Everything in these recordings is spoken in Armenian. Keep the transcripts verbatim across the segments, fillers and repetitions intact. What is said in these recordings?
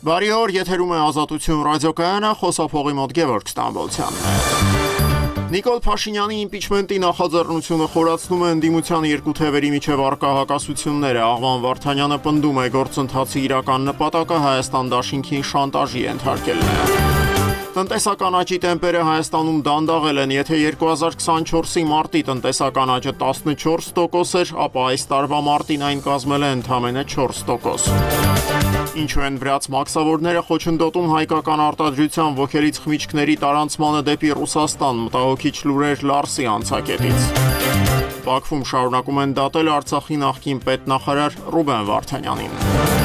Բարի օր, եթերում է Ազատություն ռադիոկայանը, խոսափողի մոտ Գևորգ Ստամբոլցյանն է։ Նիկոլ Փաշինյանի իմպիչմենտի նախաձեռնությունը խորացնում է ընդդիմության երկու թևերի միջև առկա հակասությունները։ Աղվան Վարդանյանը պնդում է, գործընթացի իրական նպատակը Հայաստան դաշինքին շանտաժի ենթարկելն է։ Տնտեսական աճի տեմպերը Հայաստանում դանդաղել են, եթե երկու հազար քսանչորսի մարտի տնտեսական աճը տասնչորս տոկոս էր, ապա այս տարվա մարտին այն կազմել է ընդամենը չորս տոկոս։ Ինչու են վրաց մաքսավորները խոչընդոտում հայկական արտադրության ոգելից խմիչքների տարանցմանը դեպի Ռուսաստան, մտահոգիչ լուրեր Լարսի անցակետից։ Բաքվում շարունակում են դատել Արցախի նախկին պետնախարար Ռուբեն Վարդանյանին։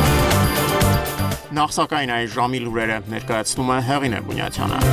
Նախ սակայն այս ժամի լուրերը ներկայացնում է Հեղինե Բունյաթյանը։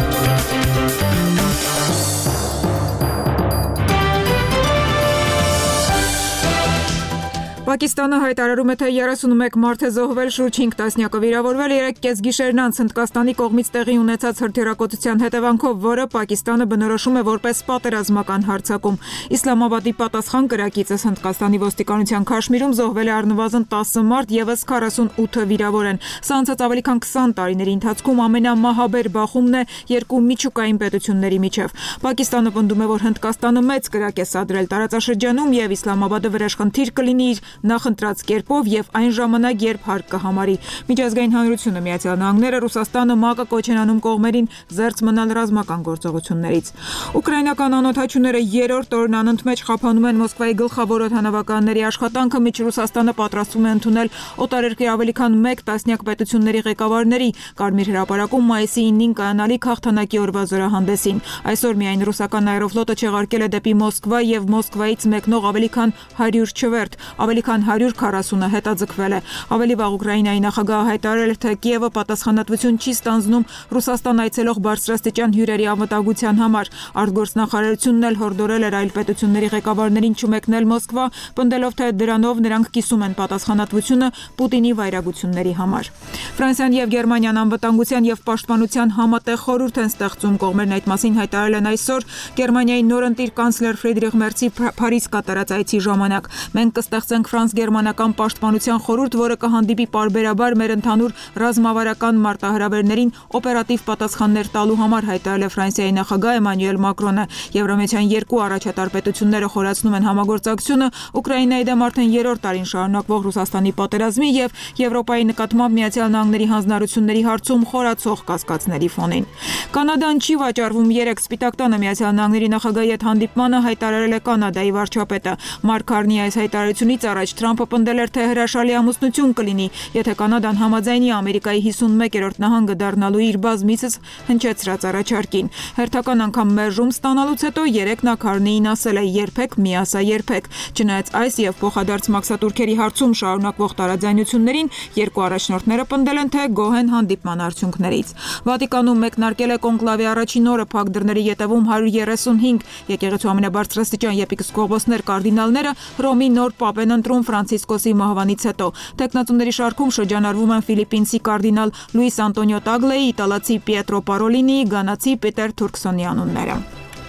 Պակիստանը հայտարարում է, թե երեսունմեկ մարդ է զոհվել, շուրջ հինգ տասնյակը վիրավորվել, երեք կեսգիշերն անց Հնդկաստանի կողմից տեղի ունեցած հրթիռակոծության հետևանքով, որը Պակիստանը բնորոշում է որպես պատերազմական հարձակում։ Իսլամաբադի պատասխան կրակիցս Հնդկաստանի ոստիկանության Քաշմիրում զոհվել է առնվազն տասը մարդ, ևս քառասունութը վիրավոր են։ Սա անցած ավելի քան քսան տարիների ընթացքում ամենամահաբեր բախումն է երկու միջուկային պետությունների միջև։ Պակիստանը պնդում է, որ Հնդկաստանը մեծ կրակ է սադրել տարածաշրջանում եւ Իսլամաբադը վրեժխնդիր կլինի իր նախընտրած կերպով եւ այն ժամանակ, երբ հարկ կհամարի։ Միջազգային հանրությունը, Միացյալ Նահանգները, Ռուսաստանը ՄԱԿ-ը կոչ են անում կողմերին զերծ մնալ ռազմական գործողություններից։ Ուկրաինական անօթաչուները երրորդ օրն անընդմեջ խափանում են Մոսկվայի գլխավոր օդանավականների աշխատանքը, միջ Ռուսաստանը պատրաստվում է ընդունել օտարերկրի ավելի քան մեկ տասնյակ պետությունների ղեկավարների Կարմիր հրապարակում մայիսի ինին կայանալիք հաղթանակի օրվա զորահանդեսին։ Այսօր միայն ռուսական աերոֆլոտը չեղարկել է դեպի Մոսկվա եւ Մոսկվայից մեկնող ավելի քան հարյուր չվերթ, ավելի քան հարյուր քառասունը հետաձգվել է։ Ավելի վաղ Ուկրաինայի նախագահը հայտարարել էր, թե Կիևը պատասխանատվություն չի ստանձնում Ռուսաստան այցելող բարձրաստիճան հյուրերի անվտանգության համար։ Արտգործնախարարությունն էլ հորդորել էր այլ պետությունների ղեկավարներին չմեկնել Մոսկվա, պնդելով, թե դրանով նրանք կիսում են պատասխանատվությունը Պուտինի վայրագությունների համար։ Ֆրանսիան եւ Գերմանիան անվտանգության եւ պաշտպանության համատեղ խորհուրդ են ստեղծում, կողմերն այդ մասին հայտարարել են այսօր Գերմանիայի նորընտիր կանցլեր Ֆրիդրիխ Մերցի Փարիզ կատարած այցի ժամանակ։ Մենք կստեղծենք ֆրանս-գերմանական պաշտպանության խորհուրդ, որը կհանդիպի պարբերաբար մեր ընդհանուր ռազմավարական մարտահրավերներին օպերատիվ պատասխաններ տալու համար, հայտարարել է Ֆրանսիայի նախագահ Էմանուել Մակրոնը։ Եվրամիության երկու առաջատար պետությունները խորացնում են համագործակցությունը Ուկրաինայի դեմ արդեն երրորդ տարին շարունակվող Ռուսաստանի պատերազմի եւ Եվրոպայի նկատմամբ Միացյալ Նահանգների հանձնառությունների հարցում խորացող կասկածների ֆոնին։ Կանադան չի վաճառվում երեք Սպիտակ տանը Միացյալ Նահանգների նախագահի հետ հանդիպմանը հայտարարել է Կանադայի վարչապետը։ Մարկ Քարնիի այս հայտարարությունից առաջ Թրամփը պնդել էր, թե հրաշալի ամուսնություն կլինի, եթե Կանադան համաձայնի Ամերիկայի հիսունմեկերորդ նահանգը դառնալու իր բազմիցս հնչեցրած առաջարկին։ Հերթական անգամ մերժում ստանալուց հետո երեկ նա Քարնիին ասել է՝ երբեք մի ասա երբեք։ Չնայած այս եւ փոխադարձ մաքսատուրքերի հարցում շարունակվող տարաձայնություններին, երկու առաջնորդները պնդել են, թե գոհ են հանդիպման արդյունքներից։ Վատիկանում մեկնարկել է կոնկլավի առաջին օրը, փակ դռների ետևում հարյուր երեսունհինգ եկեղեցու ամենաբարձրաստիճան եպիսկոպոսներ կարդինալները Հռոմի նոր պապ են ընտրում Ֆրանցիսկոսի մահվանից հետո։ Տեքնածուների շարքում շրջանառվում են ֆիլիպինցի կարդինալ Լուիս Անտոնիո Տագլեի, իտալացի Պիետրո Պարոլինի, գանացի Պիտեր Թուրքսոնի անունները։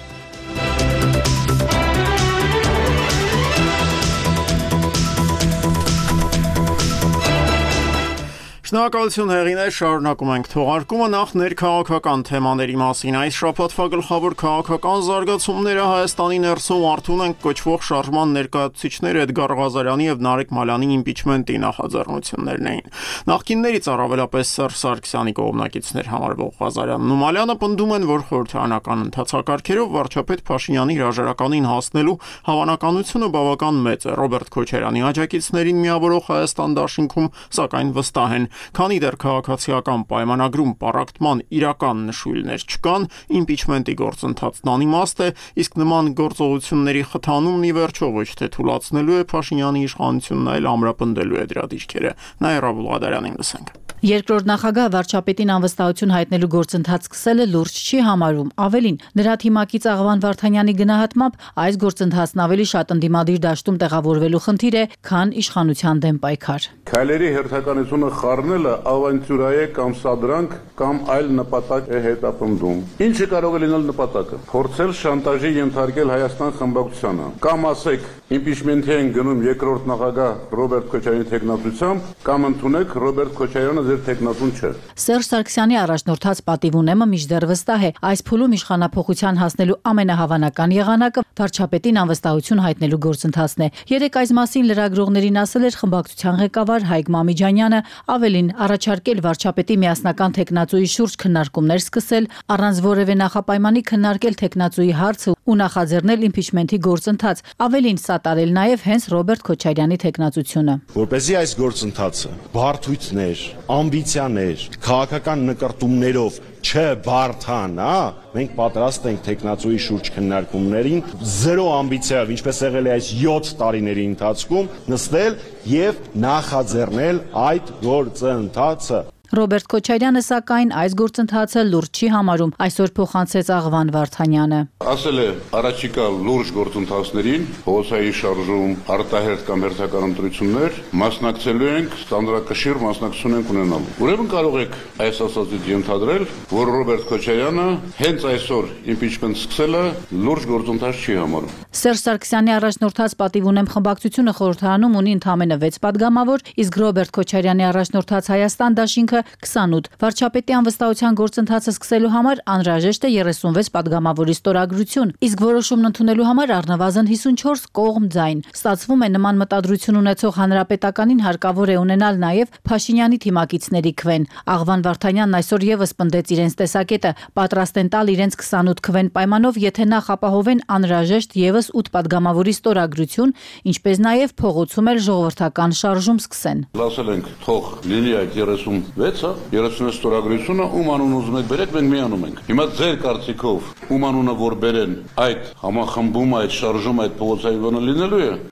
Շնորհակալություն Հեղինե, շարունակում ենք թողարկումը, նախ ներքաղաքական թեմաների մասին։ Այս շաբաթվա գլխավոր քաղաքական զարգացումները Հայաստանի ներսում արդյուն են կոչվող շարժման ներկայացուցիչներ Էդգար Ղազարյանի եւ Նարեկ Մալյանի իմպիչմենտի նախաձեռնություններն էին։ Նախկիններից առավելապես Սերժ Սարգսյանի կողմնակիցներ համարվող Ղազարյանն ու Մալյանը պնդում են, որ խորհրդարանական ընթացակարգերով վարչապետ Փաշինյանի հրաժարականին հասնելու հավանականությունը բավական մեծ է։ Ռոբերտ Քոչարյանի աջակիցներին միավորող Հայաստան դաշինքում սակայն վստահ են, քանի դեռ քաղաքացիական պայմանագրում պառակտման իրական նշույլներ չկան, իմպիչմենտի գործընթացն անիմաստ է, իսկ նման գործողությունների խթանումն ի վերջո ոչ թե թուլացնելու է Փաշինյանի իշխանությունն, այլ ամրապնդելու է դրա դիրքերը։ Նաիրա Բուլղադարյանին լսենք։ Երկրորդ նախագահ վարչապետին անվստահություն հայտնելու գործընթաց սկսելը լուրջ չի համարում։ Ավելին, նրա թիմակից Աղվան Վարդանյանի գնահատմամբ այս գործընթացն ավելի շատ ընդդիմադիր դաշտում տեղավորվելու խնդիր է, քան իշխանության դեմ պայքար։ Քայլերի հերթականությունը խառնելը ավանտյուրայ է կամ սադրանք կամ այլ նպատակ է հետապնդում։ Ինչը կարող է լինել նպատակը։ Փորձել շանտաժի ենթարկել Հայաստան խմբակցությանը, կամ ասեք Իմպիչմենթի են գնում երկրորդ նախագահ Ռոբերտ Քոչարյանի թեկնածությամբ, կամ ընդունեք Ռոբերտ Քոչարյանը ձեր թեկնածուն չէ։ Սերժ Սարգսյանի առաջնորդած պատիվունեմը մինչդեռ վստահ է, այս փուլում իշխանափոխության հասնելու ամենահավանական եղանակը վարչապետին անվստահություն հայտնելու գործընթացն է։ Երեք այս մասին լրագրողներին ասել էր խմբակցության ղեկավար Հայկ Մամիջանյանը, ավելին առաջարկել վարչապետի միասնական թեկնածուի շուրջ քննարկումներ սկսել, առանց որևէ նախապայմանի քննարկել թեկնածուի հարցը ու նախաձեռնել իմպիչմենթի գործընթաց, ավելին սատարել նաև հենց Ռոբերտ Քոչարյանի թեկնածությունը։ Որպեսզի այս գործընթացը բարդույթներ, ամբիցիաներ, քաղաքական նկարտումներով չբարդանա, մենք պատրաստ ենք թեկնածուի շուրջ քննարկումներին զերո ամբիցիայով, ինչպես եղել է այս յոթ տարիների ընթացքում, նստել եւ նախաձեռնել այդ գործընթացը։ Ռոբերտ Քոչարյանը սակայն այս գործընթացը լուրջ չի համարում, այսօր փոխանցեց Աղվան Վարդանյանը։ Ասել է առաջիկա լուրջ գործընթացներին, փողոցային շարժում, արտահերթ կամ հերթական ընտրություններ, մասնակցելու ենք, ստանդարտակշիռ մասնակցություն ենք ունենալու։ Ուրեմն կարող եք այս ասածից ենթադրել, որ Ռոբերտ Քոչարյանը հենց այսօր իմպիչմենթ սկսելը լուրջ գործընթաց չի համարում։ Սերժ Սարգսյանի առաջնորդած պատիվունեմ խմբակցությունը խորհրդարանում ունի ընդամենը վեց падգամավոր, իսկ Ռոբերտ Քոչարյանի առաջնորդած Հայաստան դաշինքը քսանութ։ Վարչապետի անվստահության գործընթացը սկսելու համար անհրաժեշտ է երեսունվեց падգամավորի ստորագրություն, իսկ որոշումն ընդունելու համար առնվազն հիսունչորս կողմ ձայն։ Ստացվում է նման մտադրություն ունեցող հանրապետականին հարկավոր է ունենալ նաև Փաշինյանի թիմակիցների քվեն։ Աղվան Վարդանյանն այսօր եւս պնդեց իրենց տեսակետը, պատրաստ են տալ իրենց քսանութ քվեն պայմանով, եթե նախ ապահովեն անհրաժեշտ եւս ութ падգամավորի ստորագրություն, ինչպես նաև փողոցում էլ ժողովրդական շարժում սկսեն։ Ասել ենք, թող լինի այդ երեսունվեցը, երեսունվեց ստորագրությունը, ում անուն ուզում եք բերեք, մենք միանում ենք։ Հիմա ձեր կարծիքով ում անունը որ բերեն, այդ համախմբում, այդ շարժում, այդ փողոցային բանը լինելու է։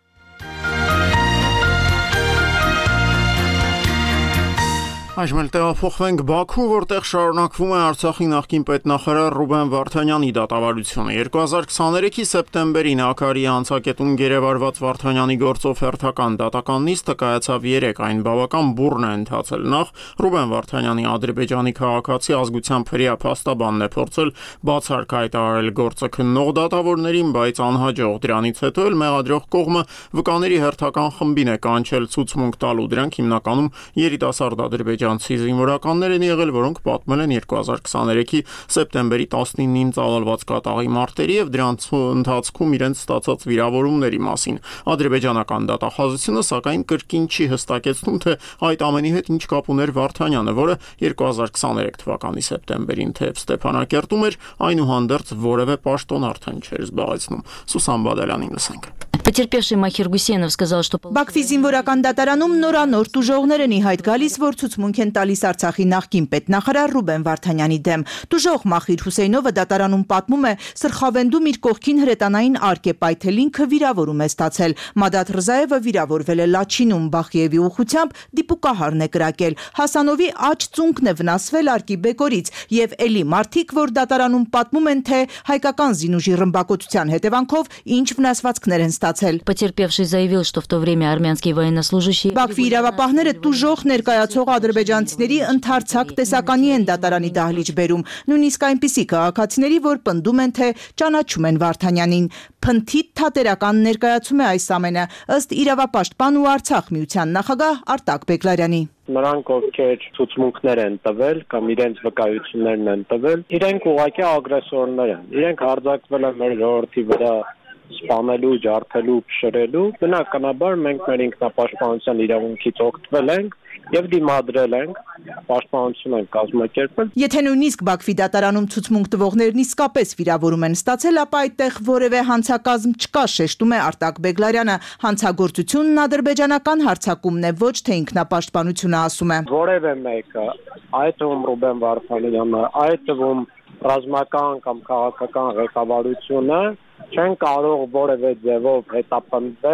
Այժմ էլ տեղափոխվենք Բաքու, որտեղ շարունակվում է Արցախի նախկին պետնախարար Ռուբեն Վարդանյանի դատավարությունը։ երկու հազար քսաներեքի սեպտեմբերին Աքարի անցակետում գերեվարված Վարդանյանի գործով հերթական դատական նիստը կայացավ երեք, այն բավական բուռն է ընթացել։ Նախ Ռուբեն Վարդանյանի ադրբեջանի քաղաքացի ազգությամբ հրեա փաստաբանն է փորձել բացառք հայտարարել գործը քննող դատավորներին, բայց անհաջող։ Դրանից հետո էլ մեղադրող կողմը վկաների հերթական խմբին է կանչել ցուցմունք տալու, դրանք հիմնականում երիտասարդ ադրբեջանցի զինվորականներ են եղել, որոնք պատմել են երկու հազար քսաներեքի սեպտեմբերի տասնինին ծավալված կատաղի մարտերի եւ դրանց ընթացքում իրենց ստացած վիրավորումների մասին։ Ադրբեջանական դատախազությունը սակայն կրկին չի հստակեցնում, թե այդ ամենի հետ ինչ կապ ուներ Վարդանյանը, որը երկու հազար քսաներեք թվականի սեպտեմբերին թեև Ստեփանակերտում էր, այնուհանդերձ որևէ պաշտոն արդեն չէր զբաղեցնում։ Սուսան Բադալյանին լսենք։ Потерпевший Махир Гусейнов сказал, что Բաքվի զինվորական դատարանում նորանոր տուժողներ են ի հայտ գալիս, որ ցուցմունք են տալիս Արցախի նախկին պետնախարար Ռուբեն Վարդանյանի դեմ։ Տուժող Մախիր Հուսեյնովը դատարանում պատմում է, սրխավենդում իր կողքին հրետանային արկ է պայթել, ինքը վիրավորում է ստացել։ Մադադ Ռզաևը վիրավորվել է Լաչինում, Բախիևի ուղղությամբ դիպուկահարն է կրակել։ Հասանովի աջ ծունկն է վնասվել արկի բեկորից եւ էլի մարդիկ, որ դատարանում պատմում են, թե հայկական զինուժի ռմբակոծության հետևանքով ինչ վնասվածքներ են ստացել։ Потерпевший заявил, что в то время армянские военнослужащие Բաքվի իրավապահները տուժող ներկայացող ադրբեջանցիների ընդարձակ տեսականի են դատարանի դահլիճ բերում, նույնիսկ այնպիսի քաղաքացիների, որ պնդում են, թե ճանաչում են Վարդանյանին։ Փնթիթ թատերական ներկայացում է այս ամենը, ըստ իրավապաշտպան ու Արցախ միության նախագահ Արտակ Բեգլարյանի։ Նրանք, ովքեր ցուցմունքներ են տվել կամ իրենց վկայություններն են տվել, իրենք ուղղակի ագրեսորներ են։ Իրենք հարձակվել են մեր ժողովրդի վրա սպանելու, ջարդելու, փշրելու։ Բնականաբար մենք մեր ինքնապաշտպանության իրավունքից օգտվել ենք եւ դիմադրել ենք, պաշտպանություն ենք կազմակերպել։ Եթե նույնիսկ Բաքվի դատարանում ցուցմունք տվողներն իսկապես վիրավորում են ստացել, ապա այդտեղ որևէ հանցակազմ չկա, շեշտում է Արտակ Բեգլարյանը։ Հանցագործությունն ադրբեջանական հարձակումն է, ոչ թե ինքնապաշտպանությունը, ասում է։ Որևէ մեկը, այդ թվում Ռուբեն Վարդանյանը, այդ թվում ռազմական կամ քաղաքական ղեկավարությունը չեն կարող որևէ ձևով հետապնդվել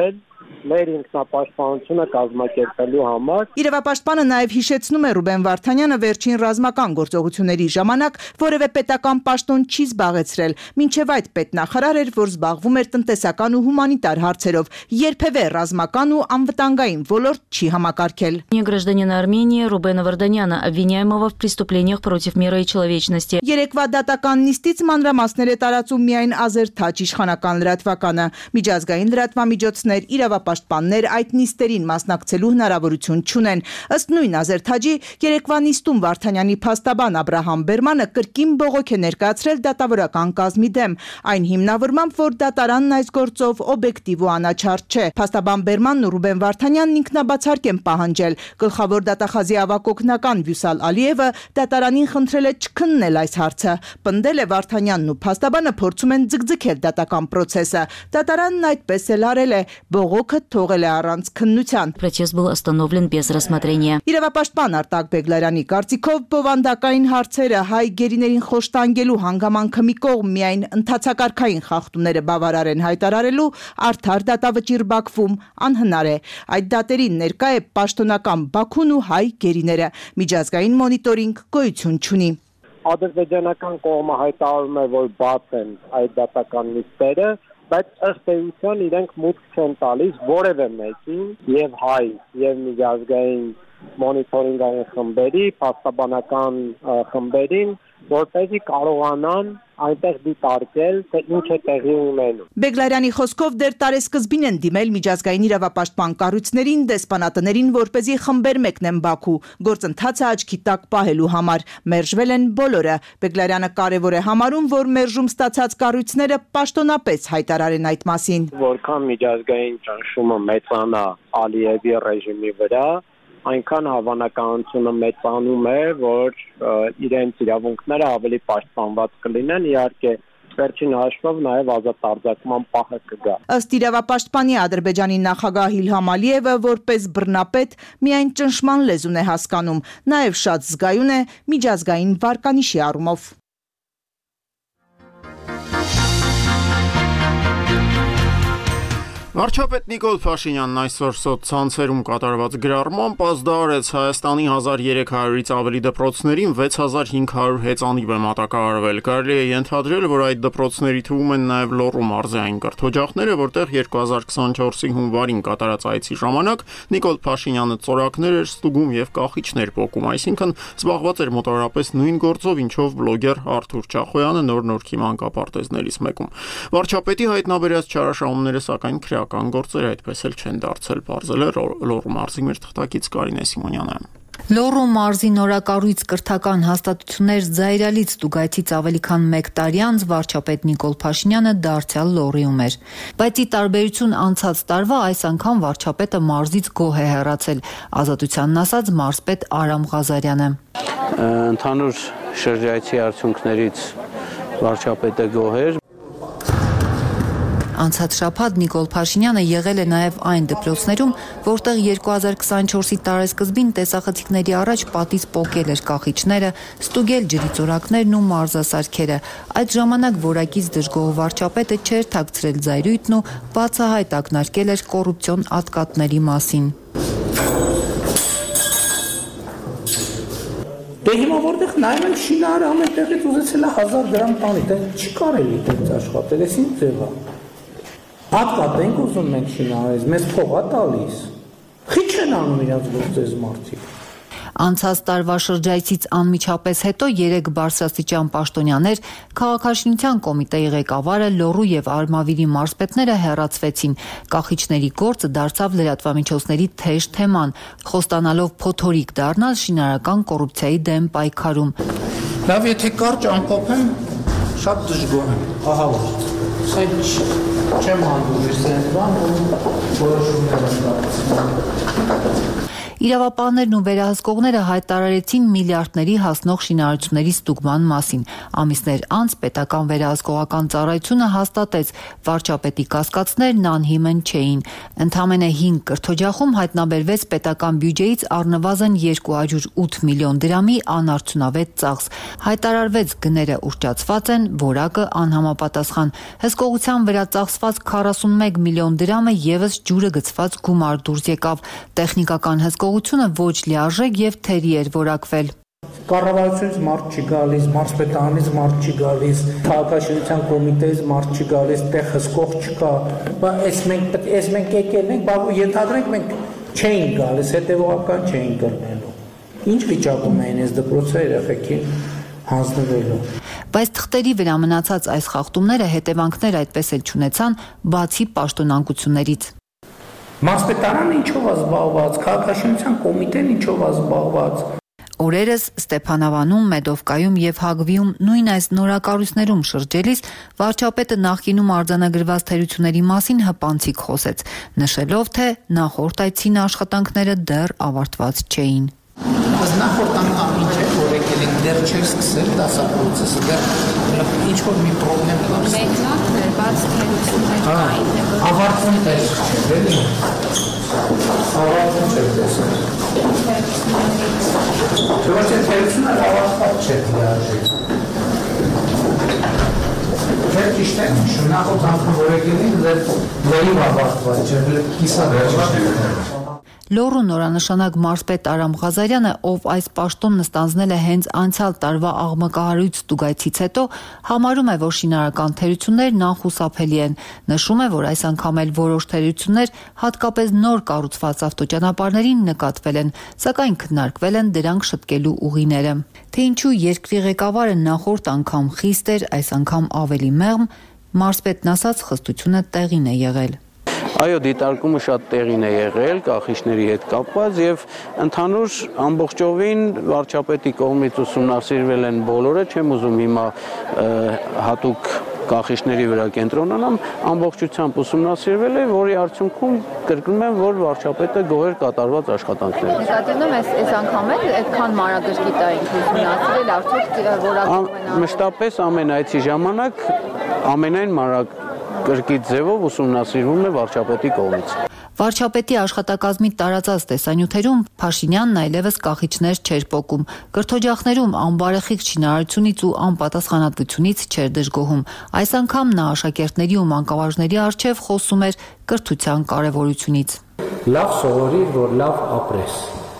մեր ինքնապաշտպանությունը կազմակերպելու համար։ Իրավապաշտպանը նաև հիշեցնում է Ռուբեն Վարդանյանը վերջին ռազմական գործողությունների ժամանակ որևէ պետական պաշտոն չի զբաղեցրել, մինչև այդ պետնախարար էր, որ զբաղվում էր տնտեսական ու հումանիտար հարցերով, երբևէ ռազմական ու անվտանգային ոլորտ չի համակարգել։ Гражданина Армении Рубена Варданяна, обвиняемого в преступлениях против мира и человечности. Երեկվա դատական նիստից մանրամասներ է տարածում միայն Ազերթաջ իշխանական լրատվականը։ Միջազգային լրատվամիջոցներ, իրավապաշտպաններ այդ նիստերին մասնակցելու հնարավորություն չունեն։ Ըստ նույն Ազերթաջի, երեկվա նիստում Վարդանյանի փաստաբան Աբրահամ Բերմանը կրկին բողոք է ներկայացրել դատավորական կազմի դեմ, այն հիմնավորմամբ, որ դատարանն այս գործով օբյեկտիվ ու անաչառ չէ։ Փաստաբան Բերմանն ու Ռուբեն Վարդանյանն ինքնաբացարկ են պահանջել։ Գլխավոր դատախազի ավագ օգնական Վյուսալ Ալիևը դատարանին խնդրել է չքննել այս հարցը։ Պնդել է Վարդանյանն ու փաստաբանը փորձում են ձգձգել դատական process-ը։ Դատարանն այդպես էլ արել է, բողոքը թողել է առանց քննության։ Протест был остановлен без рассмотрения. Իրավապաշտպան Արտակ Բեգլարյանի կարծիքով բովանդակային հարցերը հայ գերիներին խոշտանգելու հանգամանքը մի կողմ միայն ընթացակարգային խախտումները բավարար են հայտարարելու, արդար դատավճիռ Բաքվում անհնար է։ Այդ դատերին ներկա է պաշտոնական Բաքուն ու հայ գերիները։ Միջազգային մոնիտորինգ գոյություն չունի։ Ադրբեջանական կողմը հայտարարում է, որ բաց են այդ դատական նիստերը, բայց ըստ էության իրենք մուտք չեն տալիս որևէ մեկին, եւ հայ, եւ միջազգային մոնիտորինգային խմբերի, փաստաբանական խմբերին, որպեսզի կարողանան այնտեղ դիտարկել, թե ինչ է տեղի ունենում։ Բեգլարյանի խոսքով դեռ տարեսկզբին են դիմել միջազգային իրավապաշտպան կառույցներին, դեսպանատներին, որպեսզի խմբեր մեկնեն Բաքու, գործընթացը աչքի տակ պահելու համար։ Մերժվել են բոլորը։ Բեգլարյանը կարևոր է համարում, որ մերժում ստացած կառույցները պաշտոնապես հայտարարեն այդ մասին։ Որքան միջազգային ճնշումը մեծանա Ալիևի ռեժիմի վրա, այնքան հավանականությունը մեծանում է, որ իրենց իրավունքները ավելի պաշտպանված կլինեն, իհարկե վերջին հաշվով նաև ազատ արձակման պահը կգա։ Ըստ իրավապաշտպանի Ադրբեջանի նախագահ Իլհամ Ալիևը որպես բռնապետ միայն ճնշման լեզուն է հասկանում, նաև շատ զգայուն է միջազգային վարկանիշի առումով։ Վարչապետ Նիկոլ Փաշինյանն այսօր սոցցանցերում կատարված գրառմամբ ազդարարեց Հայաստանի հազար երեք հարյուրից ավելի դպրոցներին վեց հազար հինգ հարյուր հեծանիվ է մատակարարվել։ Կարելի է ենթադրել, որ այդ դպրոցների թվում են նաև Լոռու մարզային կրթօջախները, որտեղ երկու հազար քսաներկուի հունվարին կատարած այցի ժամանակ Նիկոլ Փաշինյանը ծորակներ էր ստուգում եւ կախիչներ պոկում, այսինքն զբաղված էր մոտավորապես նույն գործով, ինչով բլոգեր Արթուր Չախոյանը նոր Նորքի մանկապարտեզներից մեկում։ Վարչապետի հայտնաբերած չարաշահումները սակայն քրեական գործեր այդպես էլ չեն դարձել, բարձել է Լոռու մարզի մեր թղթակից Կարինե Սիմոնյանը։ Լոռու մարզի նորակառույց կրթական հաստատություններ Զայրալից Տուգայցից ավելի քան մեկ տարի անց վարչապետ Նիկոլ Փաշինյանը դարձյալ Լոռիում էր։ Բայց ի տարբերություն անցած տարվա այս անգամ վարչապետը մարզից գոհ է հեռացել, ազատությանն ասած մարզպետ Արամ Ղազարյանը։ Ընդհանուր շրջայցի արդյունքներից վարչապետը գոհ էր։ Անցած շաբաթ Նիկոլ Փաշինյանը եղել է նաև այն դպրոցներում, որտեղ երկու հազար քսաներկուի տարեսկզբին տեսախցիկների առաջ պատից պոկել էր կախիչները, ստուգել ջրի ծորակներն ու մարզասարքերը։ Այդ ժամանակ որակից դժգոհ վարչապետը չէր թաքցրել զայրույթն ու բացահայտ ակնարկել էր կոռուպցիոն ատկատների մասին։ Դե հիմա որտեղ նայում եմ շինարարը ամեն տեղից ուզեցել է հազար դրամ տանի, դա չի կարելի դից աշխատել, էս ինչ ձև է։ Հատկատենք ուզում մենք շինարարից, մեզ փող է տալիս։ Խիչ են անում իրաց գործез մարդիկ։ Անցած տարվա շրջայցից անմիջապես հետո երեք բարձրաստիճան պաշտոնյաներ, քաղաքաշինության կոմիտեի ղեկավարը, Լոռու եւ Արմավիրի մարզպետները հեռացվեցին։ Կախիչների գործը դարձավ լրատվամիջոցների թեժ թեման, խոստանալով փոթորիկ դառնալ շինարարական կոռուպցիայի դեմ պայքարում։ Լավ, եթե կարճ ամփոփեմ, շատ դժգոհ եմ, ահավոր։ Սա չեմ հանդուրժ սենվան ու որոշումներ եմ դարձնում։ Իրավապահներն ու վերահսկողները հայտարարեցին միլիարդների հասնող շինարարությունների ստուգման մասին։ Ամիսներ անց պետական վերահսկողական ծառայությունը հաստատեց, վարչապետի կասկածներն անհիմն չէին։ Ընդամենը հինգ կրթօջախում հայտնաբերվեց պետական բյուջեից առնվազն երկու հարյուր ութ միլիոն դրամի անարդյունավետ ծախս։ Հայտարարվեց գները ուռճացված են, որակը անհամապատասխան։ Հսկողության վրա ծախսված քառասունմեկ միլիոն դրամը եւս ջուրը գցված գումար դուրս եկավ։ Տեխնիկական հսկողությունը ոչ լիարժեք եւ թերի էր որակվել։ Կառավարությունից մարդ չի գալիս, մարզպետարանից մարդ չի գալիս, քաղաքաշինության կոմիտեից մարդ չի գալիս, տեղ հսկող չկա։ Բայց այս մենք այս մենք եկել ենք, բայց ենթադրենք մենք չէինք գալիս, հետևողական չէինք կրնելու։ Ինչ վիճակում էին այս դպրոցը երեխեքին հանձնվելու։ Բայց թղթերի վրա մնացած այս խախտումները հետևանքներ այդպես էլ չունեցան, բացի պաշտոնանկություններից։ Մարզպետարանը ինչով է զբաղված, քաղաքաշինության կոմիտեն ինչով է զբաղված։ Օրերս Ստեփանավանում, Մեդովկայում եւ Հագվիում նույն այս նորակառույցներում շրջելիս վարչապետը նախկինում արձանագրված թերությունների մասին հպանցիկ խոսեց, նշելով, թե նախորդ այցին աշխատանքները դեռ ավարտված չէին։ Բայց նախորդ անգամ ինչ է, որ եկել ենք դեռ չէր սկսել դասապրոցեսը, դեռ ինչ որ մի պրոբլեմ կար։ Մեկնարկներ, բաց թերություններ կային։ Ավարտվում է, չէ՞, ավարտվում չէ տեսել։ Ոչ թե թերությունը ավարտված չէ դիաժեք։ Դեռ ճիշտ է, նախորդ անգամ որ եկել ենք, դեռ լրիվ ավարտված չէ, կիսա վերջիշտ։ Լոռու նորանշանակ մարզպետ Արամ Ղազարյանը, ով այս պաշտոնն ստանձնել է հենց անցյալ տարվա աղմկահարույց ստուգայցից հետո, համարում է, որ շինարարական թերություններն անխուսափելի են։ Նշում է, որ այս անգամ էլ որոշ թերություններ հատկապես նոր կառուցված ավտոճանապարհներին նկատվել են, սակայն քննարկվել են դրանք շտկելու ուղիները։ Թե ինչու երկրի ղեկավարը նախորդ անգամ խիստ էր, այս անգամ ավելի մեղմ, մարզպետն ասաց, խստությունը տեղին է եղել։ Այո, դիտարկումը շատ տեղին է եղել կախիչների հետ կապված եւ ընդհանուր ամբողջովին վարչապետի կողմից ուսումնասիրվել են բոլորը, չեմ ուզում հիմա հատուկ կախիչների վրա կենտրոնանամ, ամբողջությամբ ուսումնասիրվել է, որի արդյունքում կրկնում եմ, որ վարչապետը գոհեր կատարված աշխատանքներից։ Նկատում ես այս անգամ էլ այդքան մանրակրկիտ էինք ուսումնասիրել, արդյոք որակում են։ Մշտապես ամեն այցի ժամանակ ամենայն մանրակ կրկիտ ձևով ուսումնասիրվում է վարչապետի կողմից։ Վարչապետի աշխատակազմի տարածած տեսանյութերում Փաշինյանն այլևս կախիչներ չէր պոկում, կրթօջախներում անբարեխիղճ շինարարությունից ու անպատասխանատվությունից չէր դժգոհում։ Այս անգամ նա աշակերտների ու մանկավարժների առջև խոսում էր կրթության կարևորությունից։ Լավ սովորիր, որ լավ ապրես։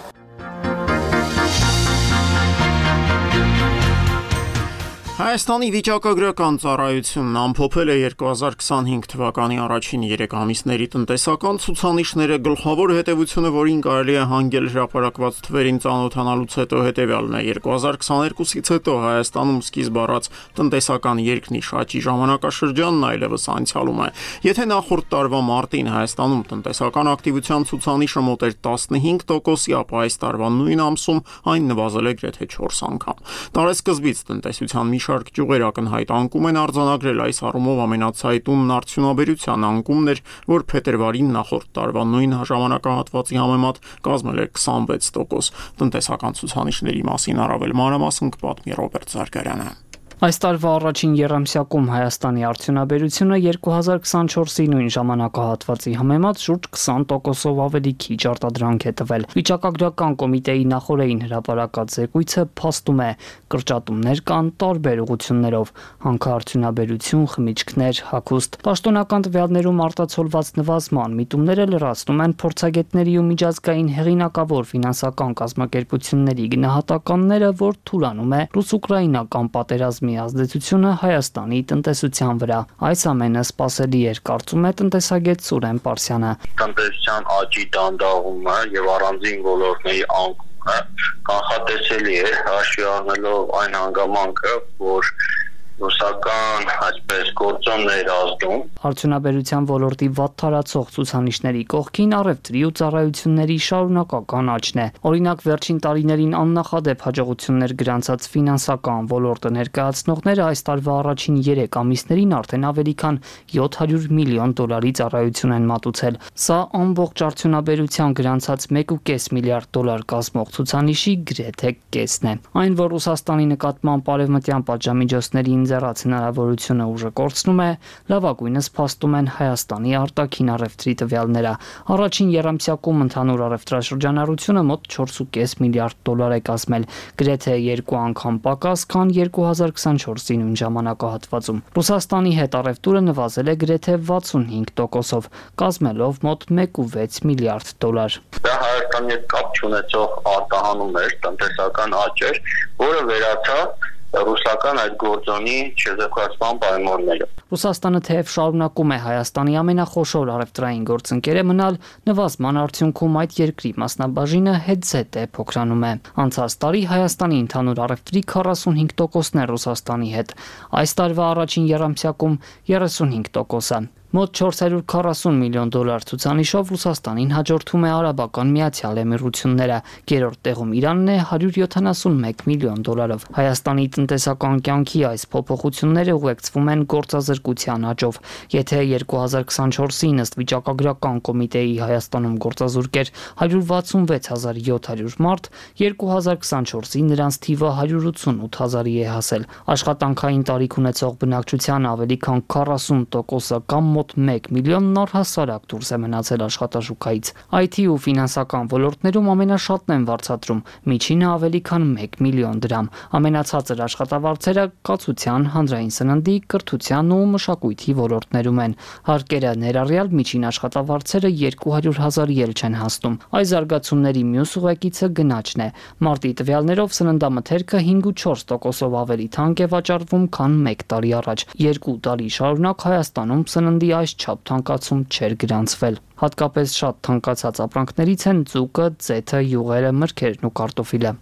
Հայաստանի վիճակագրական ծառայությունն ամփոփել է երկու հազար քսանհինգ թվականի առաջին երեք ամիսների տնտեսական ցուցանիշները, գլխավոր հետևությունը, որին կարելի է հանգել հրապարակված թվերին ծանոթանալուց հետո հետևյալն է. երկու հազար քսաներկուսից հետո Հայաստանում սկիզբ առած տնտեսական երկնիշ աճի ժամանակաշրջանն այլևս անցյալում է։ Եթե նախորդ տարվա մարտին Հայաստանում տնտեսական ակտիվության ցուցանիշը մոտ էր տասնհինգ տոկոսի, ապա այս տարվա նույն ամսում այն նվազել է գրեթե չորս անգամ։ Տարեսկզբից տնտեսության մի շարք ճյուղեր ակնհայտ անկում են արձանագրել, այս առումով ամենացայտունն արդյունաբերության անկումն էր, որ փետրվարին նախորդ տարվա նույն ժամանակահատվածի համեմատ կազմել էր քսանվեց տոկոս։ Տնտեսական ցուցանիշների մասին առավել մանրամասն կպատմի Ռոբերտ Զարգարյանը։ Այս տարվա առաջին եռամսյակում Հայաստանի արդյունաբերությունը երկու հազար քսանչորսի նույն ժամանակահատվածի համեմատ շուրջ քսան տոկոսով ավելի քիչ արտադրանք է տվել։ Վիճակագրական կոմիտեի նախորդին հրապարակած զեկույցը փաստում է, կրճատումներ կան տարբեր ուղղություններով՝ հանքարդյունաբերություն, խմիչքներ, հագուստ։ Պաշտոնական տվյալներում արտացոլված նվազման միտումները լրացնում են փորձագետների ու միջազգային հեղինակավոր ֆինանսական կազմակերպությունների գնահատականները, որ թույլանում է ռուս-ուկրաինական պատերազմի ազդեցությունը Հայաստանի տնտեսության վրա։ Այս ամենը սպասելի էր, կարծում է տնտեսագետ Սուրեն Պարսյանը։ Տնտեսության աճի դանդաղումը եւ առանձին ոլորտների անկումը կանխատեսելի է, հաշվի առնելով այն հանգամանքը, որ ռուսական այսպես գործոններ ազդում։ Արդյունաբերության ոլորտի վատթարացող ցուցանիշների կողքին առևտրի ու ծառայությունների շարունակական աճն է։ Օրինակ, վերջին տարիներին աննախադեպ հաջողություններ գրանցած ֆինանսական ոլորտը ներկայացնողները այս տարվա առաջին երեք ամիսներին արդեն ավելի քան յոթ հարյուր միլիոն դոլարի ծառայություն են մատուցել։ Սա ամբողջ արդյունաբերության գրանցած մեկ կես միլիարդ դոլար կազմող ցուցանիշի գրեթե կեսն է։ Այն, որ Ռուսաստանի նկատմամբ արևմտյան պատժամիջոցների ինձեռած հնարավորությունը ուժը կորցնում է, լավագույնս փաստում են Հայաստանի արտաքին առևտրի տվյալները։ Առաջին եռամսյակում ընդհանուր առևտրաշրջանառությունը մոտ չորս կես միլիարդ դոլար է կազմել, գրեթե երկու անգամ պակաս, քան երկու հազար քսանչորսի նույն ժամանակահատվածում։ Ռուսաստանի հետ առևտուրը նվազել է գրեթե վաթսունհինգ տոկոսով, կազմելով մոտ մեկ կoma վեց միլիարդ դոլար։ Դա Հայաստանի հետ կապ չունեցող արտահանում էր, տնտեսական աճ էր, որը վերացավ ռուսական այդ գործոնի չեզոքացման պայմանները։ Ռուսաստանը թեև շարունակում է Հայաստանի ամենախոշոր առևտրային գործընկերը մնալ, նվազման արդյունքում այդ երկրի մասնաբաժինը հետզհետե փոքրանում է։ Անցած տարի Հայաստանի ընդհանուր առևտրի քառասունհինգ տոկոսն է Ռուսաստանի հետ, այս տարվա առաջին եռամսյակում երեսունհինգ տոկոսը։ Մոտ չորս հարյուր քառասուն միլիոն դոլար ցուցանիշով Ռուսաստանին հաջորդում է Արաբական Միացյալ Էմիրությունները, երրորդ տեղում Իրանն է հարյուր յոթանասունմեկ միլիոն դոլարով։ Հայաստանի տնտեսական կյանքի այս փոփոխությունները ուղեկցվում են գործազրկության աճով։ Եթե երկու հազար քսանչորսին ըստ վիճակագրական կոմիտեի Հայաստանում գործազուրկ էր հարյուր վաթսունվեց հազար յոթ հարյուր մարդ, երկու հազար քսանչորսին նրանց թիվը հարյուր ութսունութ հազարի է հասել։ Աշխատանքային տարիք ունեցող բնակչության ավելի քան քառասուն տոկոսը կամ մոտ մեկ միլիոն նորհասարակ դուրս է մնացել աշխատաշուկայից։ Այ թի ու ֆինանսական ոլորտներում ամենաշատն են վարձատրում, միջինը ավելի քան մեկ միլիոն դրամ։ Ամենացածր աշխատավարձերը կացության, հանրային սննդի, կրթության ու մշակույթի ոլորտներում են։ Հարկերը ներառյալ միջին աշխատավարձերը երկու հարյուր հազար ել չեն հասնում։ Այս զարգացումների մյուս ուղեկիցը գնաճն է։ Մարտի տվյալներով սննդամթերքը հինգ կoma չորս տոկոսով ավելի թանկ է վաճառվում, քան մեկ տարի առաջ։ Երկու տարի շարունակ Հայաստանում սննդի այս չափ թանկացում չէր գրանցվել։ Հատկապես շատ թանկացած ապրանքներից են ձուկը, ձեթը, յուղերը, մրգերն ու կարտոֆիլը։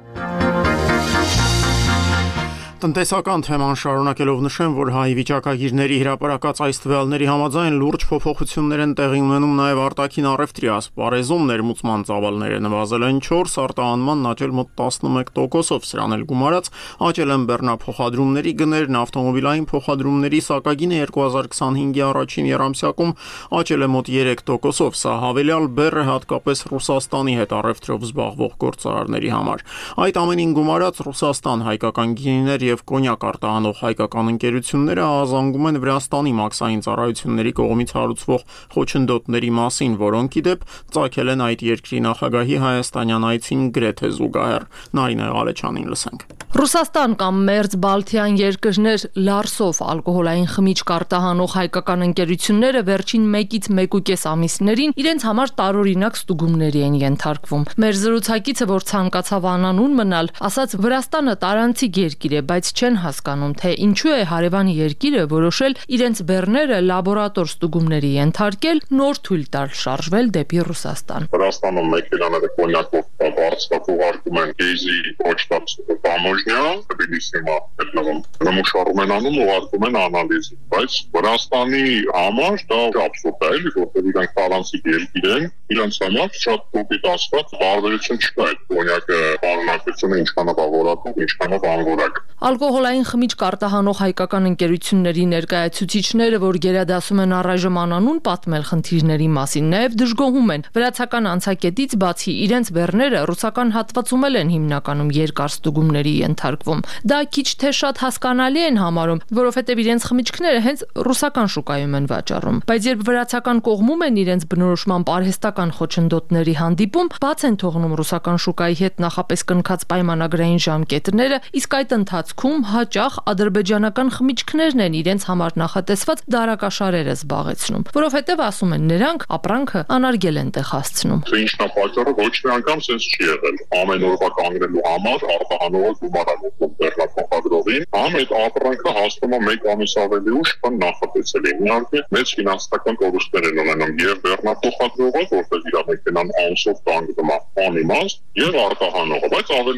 Տնտեսական թեման շարունակելով նշեմ, որ հայ վիճակագիրների հրապարակած այս տվյալների համաձայն լուրջ փոփոխություններ են տեղի ունենում նաև արտաքին առևտրի ասպարեզում, ներմուծման ծավալները նվազել են չորս, արտահանմանն աճել մոտ տասնմեկ տոկոսով, սրան էլ գումարած աճել են բեռնափոխադրումների գներն, ավտոմոբիլային փոխադրումների սակագինը երկու հազար քսանհինգի առաջին եռամսյակում աճել է մոտ երեք տոկոսով, սա հավելյալ բեռ է հատկապես Ռուսաստանի հետ առևտրով զբաղվող գործարարների համար։ Այդ ամենին գումարած Ռուսաստան հայկական գինիներ և կոնյակ արտահանող հայկական ընկերությունները ահազանգում են Վրաստանի մաքսային ծառայությունների կողմից հարուցվող խոչընդոտների մասին, որոնք ի դեպ ծագել են այդ երկրի նախագահի հայաստանյան այցին գրեթե զուգահեռ։ Նարինե Ղալեչյանին լսենք։ Ռուսաստան կամ մերձ Բալթյան երկրներ լարսով ալկոհոլային խմիչք արտահանող հայկական ընկերությունները վերջին մեկից մեկուկես ամիսներին իրենց համար տարօրինակ ստուգումների են ենթարկվում։ Մեր զրուցակիցը, որ ցանկացավ անանուն մնալ, ասաց Վրաստանը տարանցիկ երկիր է, բայց չեն հասկանում, թե ինչու է հարևան երկիրը որոշել իրենց բեռները լաբորատոր ստուգումների ենթարկել, նոր թույլ տալ շարժվել դեպի Ռուսաստան։ Վրաստանում մեքենաները կոնյակով բարձրացած ուղարկում են գեյզի ոչտաց Պամոժնյա, Թբիլիսիում գտնվում։ Նմուշարում են անում, ուղարկում են անալիզի, բայց Վրաստանի համար դա աբսուրդ է, էլի, որտեղ իրանք տարանցիկ երկիր են, իրանց համար շատ կոպիտ ասված բարբերություն չկա այդ կոնյակը պարունակությունը ինչքանով ավորակով, ինչքանով անորակ։ Ալկոհոլային խմիչք արտահանող հայկական ընկերությունների ներկայացուցիչները, որ գերադասում են առայժմ անանուն պատմել խնդիրների մասին, նաև դժգոհում են։ Վրացական անցակետից բացի իրենց բեռները ռուսական հատվածում էլ են հիմնականում երկար ստուգումների ենթարկվում։ Դա քիչ թե շատ հասկանալի են համարում, որովհետև իրենց խմիչքները հենց ռուսական շուկայում են վաճառում։ Բայց երբ վրացական կողմում են իրենց բնորոշմամբ արհեստական խոչընդոտների հանդիպում, բաց են թողնում ռուսական շուկայի հետ նախապես կնքած պայմանագրային ժամկետները, իսկ այդ ընթացքում հաճախ ադրբեջանական խմիչքներն են իրենց համար նախատեսված դարակաշարերը զբաղեցնում, որովհետև ասում են նրանք ապրանքը անարգել են տեղ հասցնում։ Ինչն է պատճառը, ոչ մի անգամ sense չի եղել։ Ամեն օրվա կանգնելու համար արտահանողը գումար անում բեռնափոխադրողին, ամ այդ ապրանքը հասնում է մեկ ամիս ավելի ուշ, քան նախատեսել են։ Իհարկե, մեծ ֆինանսական կորուստներ են ունենում եւ բեռնափոխադրողը, որտեղ իր մեքենան ամսով կանգնում է անիմաստ, եւ արտահանողը, բայց ավելի շատ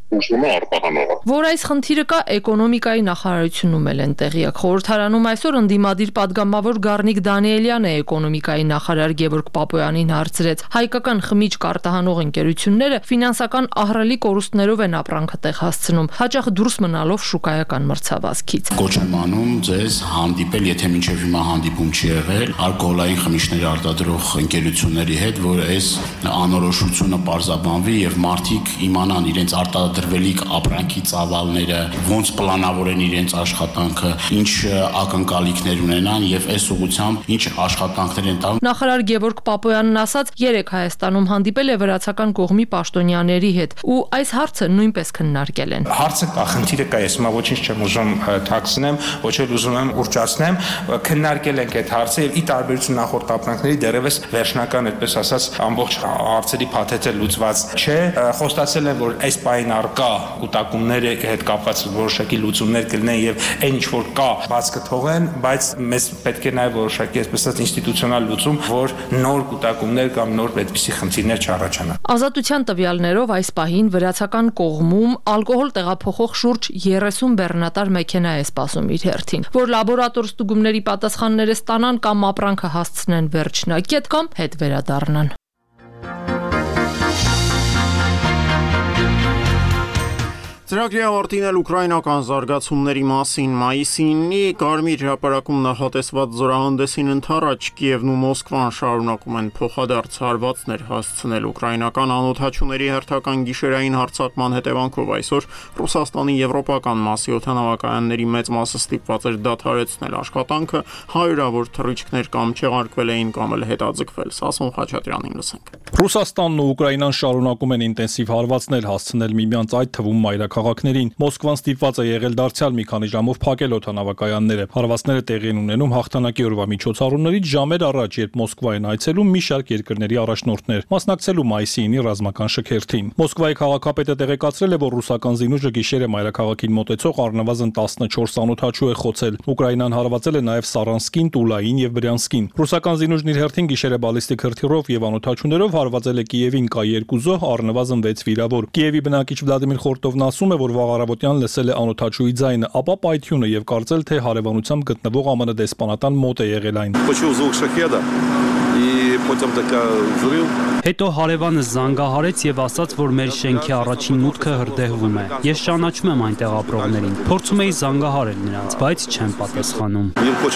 ուշումը արտահանողը։ Որ այս խնդիրը կա էկոնոմիկայի նախարարությունում էլ են տեղյակ։ Խորհրդարանում այսօր ընդդիմադիր падգամավոր Գառնիկ Դանիելյանը էկոնոմիկայի նախարար Գևորգ Պապոյանին հարցրեց. հայկական խմիչք արտահանող ընկերությունները ֆինանսական ահռելի կորուստներով են ապրանքը տեղ հասցնում, հաճախ դուրս մնալով շուկայական մրցավազքից։ Կոչ եմ անում ձեզ հանդիպել, եթե մինչև հիմա հանդիպում չի եղել, ալկոհոլային խմիչքներ արտադրող ընկերությունների հետ, որ այս անորոշությունը պարզաբանվի եւ մարդիկ իմանան իրենց արտադրվելիք ապրանքի ծավալները, ոնց պլանավորեն իրենց աշխատանքը, ինչ ակնկալիքներ ունենան եւ այս ուղղությամբ ինչ աշխատանքներ են տանում։ Նախարար Գևորգ Պապոյանն ասաց, երեք Հայաստանում հանդիպել է վրացական կողմի պաշտոնյաների հետ ու այս հարցը նույնպես քննարկել են։ Հարցը կա, խնդիրը կա, ես հիմա ոչինչ չեմ ուզում թաքցնեմ, ոչ էլ ուզում եմ ուռճացնեմ, քննարկել ենք այդ հարցը եւ ի տարբերություն նախորդ ապրանքների դեռևս վերջնական, այդպես ասած, ամբողջ հարցերի փաթեթը լուծված չէ։ Խոստացել եմ, որ այս պահին առկա կուտակումների հետ կապված որոշակի լուծումներ կլինեն եւ այն ինչ որ կա բաց կթողեն, բայց մեզ պետք է նաեւ որոշակի, այսպես ասած, ինստիտուցիոնալ լուծում, որ նոր կուտակումներ կամ նոր այդպիսի խնդիրներ չառաջանան։ Ազատության տվյալներով այս պահին վրացական կողմում ալկոհոլ տեղափոխող շուրջ երեսուն բեռնատար մեքենա է սպասում իր հերթին, որ լաբորատոր ստուգումների պատասխանները ստանան կամ ապրանքը հասցնեն վերջնակետ կամ հետ վերադառնան։ Ծրագրի ավարտին ուկրաինական զարգացումների մասին մայիսինի Կարմիր հրապարակում նախատեսված զորահանդեսին ընդառաջ Կիևն ու Մոսկվան շարունակում են փոխադարձ հարվածներ հասցնել ուկրաինական անօդաչուների հերթական գիշերային հարձակման հետևանքով այսօր Ռուսաստանի եվրոպական մասի օդանավակայանների մեծ մասը ստիպված էր դադարեցնել աշխատանքը, հարյուրավոր թռիչքներ կամ չեղարկվել էին կամ էլ հետաձգվել։ Սասուն Խաչատրյանին լսենք։ Ռուսաստանն ու Ուկրաինան շարունակում են ինտենսիվ հարվածներ հասցնել միմյանց, այդ թվում մայրաքաղաքներին։ Մոսկվան ստիպված է եղել դարձյալ մի քանի ժամով փակել օդանավակայանները։ Հարվածները տեղի են ունենում հաղթանակի օրվա միջոցառումներից ժամեր առաջ, երբ Մոսկվա են այցելում մի շարք երկրների առաջնորդներ, մասնակցելու մայիսինի ռազմական շքերթին։ Մոսկվայի քաղաքապետը տեղեկացրել է, որ ռուսական զինուժը գիշերը մայրաքաղաքին մոտեցող առնվազն տասնչորս անօդաչու է խոցել։ Ուկրաինան հարվածել է նաև Սարանսկին, Տուլային եւ Բրյանսկին։ Ռուսական զինուժն իր հերթին գիշերը բալիստիկ հրթիռով եւ անօդաչուներով հարվածել է Կիևին, կա երկու զոհ, առնվազն վեց վիրավոր։ Կիևի բնակիչ Վլադիմիր Խորտովն ասում է, որ վաղ առավոտյան լսել է անօդաչուի ձայնը, ապա պայթյունը եւ կարծել, թե հարևանությամբ գտնվող ԱՄՆ դեսպանատան մոտ է եղել այն։ Հետո հարևանը զանգահարեց եւ ասաց, որ մեր շենքի առաջին մուտքը հրդեհվում է։ Ես ճանաչում եմ այնտեղ ապրողներին։ Փորձում էի զանգահարել նրանց, բայց չեն պատասխանում։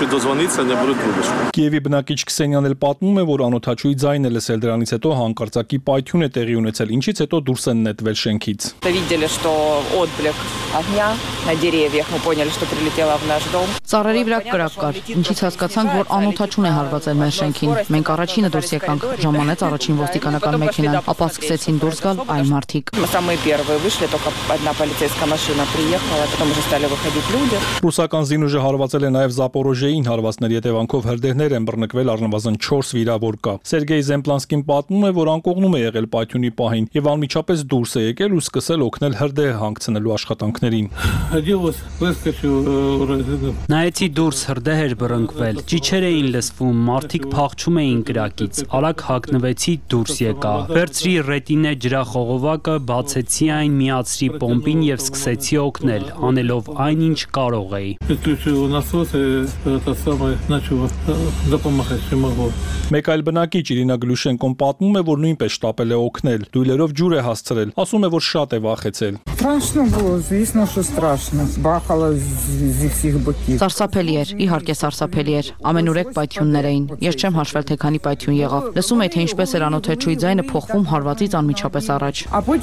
Կիևի բնակիչ Քսենյան էլ պատմում է, որ անօդաչուի ձայնը լսել, դրանից հետո հանկարծակի պայթյուն է տեղի ունեցել, ինչից հետո դուրս են նետվել շենքից։ Ծառերի վրա կրակ կար, ինչից հասկացանք, որ անօդաչուն է հարվածել մեր շենքին։ Մենք առաջինը դուրս եկանք, ժամանեց առաջին ոստիկանական մեքենան, ապա սկսեցին դուրս գալ այլ մարդիկ։ Ռուսական զինուժը հարվածել է նաև Զապորոժեին, հարվածների հետևանքով հրդեհներ են բռնկվել, առնվազն չորս վիրավոր կա։ Սերգեյ Զեմպլանսկին պատմում է, որ անկողնում է եղել պայթյունի պահին եւ անմիջապես դուրս է եկել ու սկսել օգնել հրդեհ հանգցնելու աշխատանքներին։ Նայեցի դուրս, հրդեհ էր բռնկվել, ճիչեր էին լսվում, մարդիկ փախչում էին կրակից, արագ հագնվեցի, դուրս եկա։ Վերցրի ռետինե ջրախողովակը, բացեցի այն, միացրի պոմպին եւ սկսեցի օգնել, անելով այն, ինչ կարող էի։ Մեկ այլ բնակիչ Իրինա Գլուշենկոն պատմում է, որ նույնպես շտապել է օգնել, դույլերով ջուր է հասցրել, ասում է, որ շատ է վախեցել։ Սարսափելի էր, իհարկե սարսափելի էր, ամենուրեք պայթյուններ էին, ես չեմ հաշվել, թե քանի պայթյուն եղավ, լսում էի, թե ինչպես էր անօդաչուի ձայնը փոխվում հարվածից անմիջապես առաջ։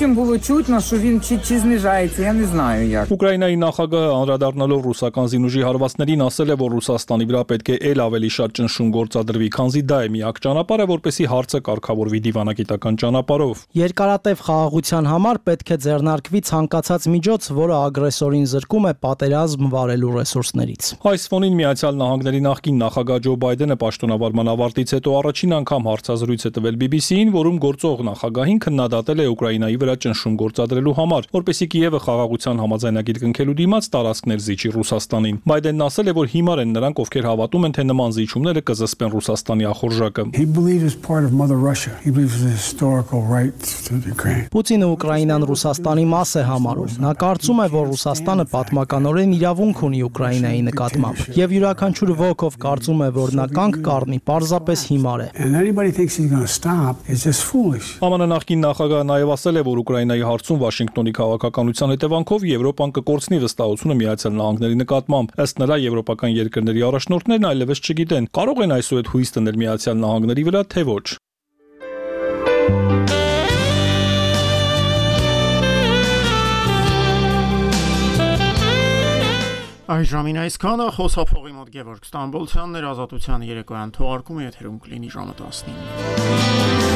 Ուկրաինայի նախագահը անդրադառնալով ռուսական զինուժի հարվածներին ասել է, որ Ռուսաստանի վրա պետք է ել ավելի շատ ճնշում գործադրվի, քանզի դա է միակ ճանապարհը, որպեսզի հարցը կարգավորվի դիվանագիտական ճանապարհով։ Երկարատև խաղաղության համար պետք է ձեռնարկվի ցանկացած միջոց, որը ագրեսորին զրկում է պատերազմ վարելու ռեսուրսներից։ Այս ֆոնին Միացյալ Նահանգների նախկին նախագահ Ջո Բայդենը պաշտոնավարման ավարտից հետո առաջին անգամ հարցազրույց է տվել բի բի սի-ին, որում գործող նախագահին քննադատել է Ուկրաինայի վրա ճնշում գործադրելու համար, որպեսզի Կիևը խաղաղության համաձայնագիր կնքելու դիմաց տարածքներ զիջի Ռուսաստանին։ Բայդենն ասել է, որ հիմար են նրանք, ովքեր հավատում են, թե նման զիջումները կզսպեն Ռուսաստանի ախորժակը։ Պուտինը Ուկրաինան Ռուսաստանի մաս է համարում։ Նա կարծում է, որ Ռուսաստանը պատմականորեն իրավունք ունի Ուկրաինայի նկատմամբ, եւ յուրաքանչյուր ոք, ով կարծում է, որ նա կանգ կառնի, պարզապես հիմար է։ ԱՄՆ նախկին նախագահը նաև ասել է, որ Ուկրաինայի հարցում Վաշինգտոնի քաղաքականության հետևանքով Եվրոպան կկորցնի վստահությունը Միացյալ Նահանգների նկատմամբ։ Ըստ նրա, եվրոպական երկրների առաջնորդներն այլևս չգիտեն, կարող են այսուհետ հույս դնել Միացյալ Նահանգների վրա, թե ոչ։ Այժմին այսքանը խոսափողի մոտ Գևորգ Ստամբոլցյանն էր, Ազատության երեկոյան թողարկումը եթերում կլինի ժամը տասնինը։